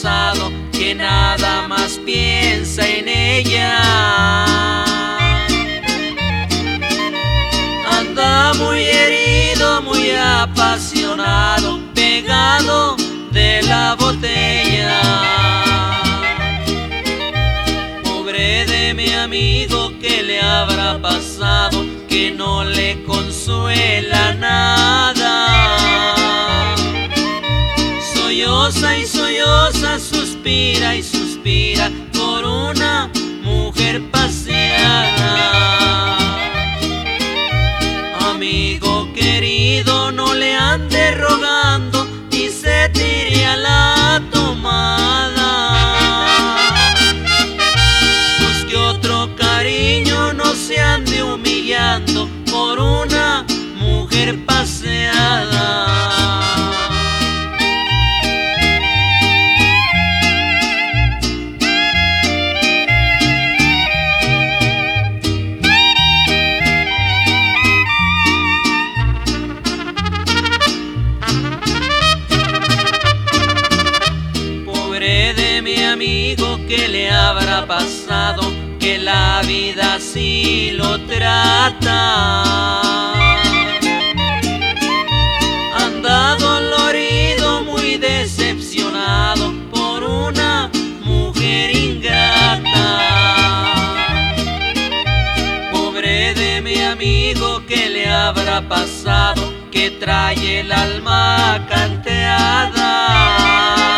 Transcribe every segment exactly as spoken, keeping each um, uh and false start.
pasado, que nada más piensa en ella. Anda muy herido, muy apasionado, pegado de la botella. Pobre de mi amigo, ¿qué le habrá pasado? Que no le consuela nada. Solloza y solloza, suspira y suspira por una mujer paseada. Amigo querido, no le ande rogando y se tire a la tomada. Busque otro cariño, no se ande humillando por una mujer paseada. Amigo, ¿qué le habrá pasado? Que la vida así lo trata. Anda dolorido, muy decepcionado por una mujer ingrata. Pobre de mi amigo, ¿qué le habrá pasado? Que trae el alma canteada.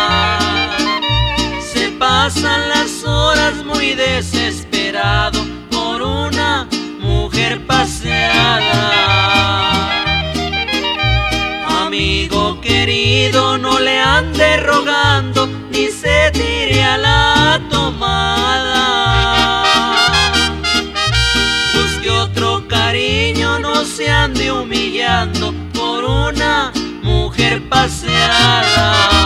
Pasan las horas muy desesperado por una mujer paseada. Amigo querido, no le ande rogando ni se tire a la tomada. Busque otro cariño, no se ande humillando por una mujer paseada.